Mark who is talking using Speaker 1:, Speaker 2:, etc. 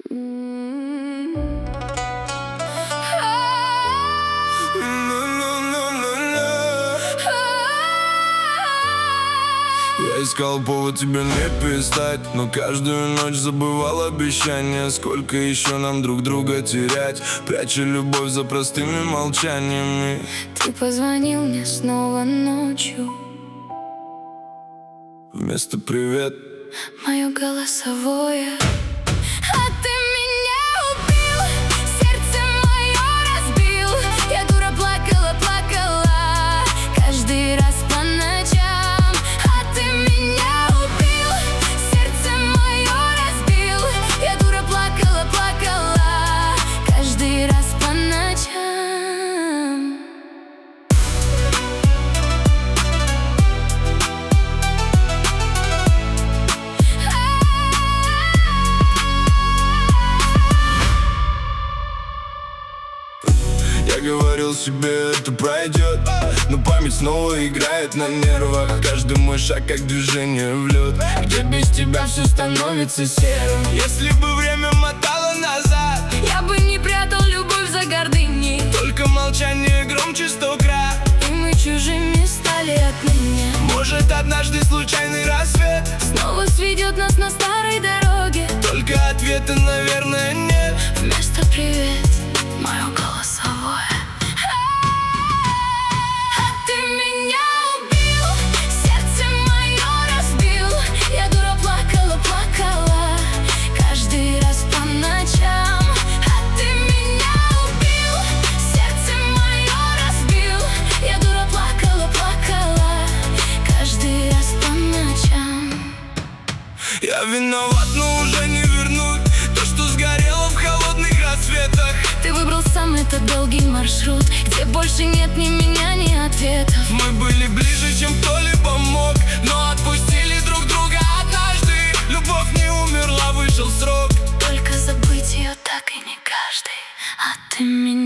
Speaker 1: Я искал повод тебе не перестать, но каждую ночь забывал обещания. Сколько еще нам друг друга терять, пряча любовь за простыми молчаниями.
Speaker 2: Ты позвонил мне снова ночью,
Speaker 1: вместо «привет»
Speaker 2: мое голосовое. А ты меня убил, сердце мое разбил. Я дура плакала, плакала каждый раз по ночам. А ты меня убил, сердце мое разбил. Я дура плакала, плакала каждый раз по ночам.
Speaker 1: Я говорил себе, это пройдет, но память снова играет на нервах. Каждый мой шаг как движение в лед, где без тебя все становится серым. Если бы время мотало назад,
Speaker 2: я бы не прятал любовь за гордыней.
Speaker 1: только молчание громче 100 крат.
Speaker 2: И мы чужими стали отныне.
Speaker 1: Может, однажды случайный рассвет
Speaker 2: снова сведет нас на старой дороге.
Speaker 1: только ответа, наверное, нет.
Speaker 2: Вместо «привет» мое голосовое. А ты меня убил, сердце мое разбил. Я дура плакала, плакала каждый раз по ночам. А ты меня убил, сердце мое разбил. Я дура плакала, плакала каждый раз по ночам.
Speaker 1: Я виноват, но уже не вернуть то, что сгорело в холодных рассветах.
Speaker 2: Ты выбрал сам этот долгий маршрут, где больше нет ни меня, ни ответов.
Speaker 1: Мы были ближе, чем кто-либо мог, но отпустили друг друга однажды. Любовь не умерла, вышел срок.
Speaker 2: Только забыть ее так и не каждый. А ты меня